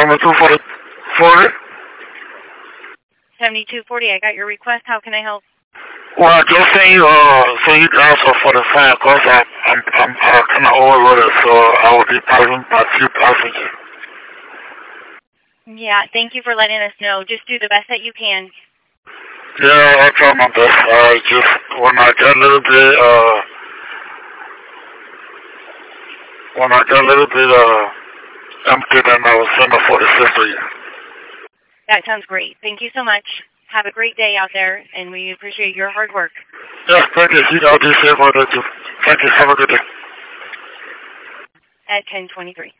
7240. 7240, I got your request. How can I help? Well, just saying, so you can answer for the fan, because I'm kind of overloaded, so I will be passing by few passengers. Yeah, thank you for letting us know. Just do the best that you can. Yeah, I'll try my best. Just when I get a little bit, empty, then I will send a 46 to you. That sounds great. Thank you so much. Have a great day out there, and we appreciate your hard work. Yes, thank you. I'll be safe out there too. Thank you. Have a good day. At 10:23.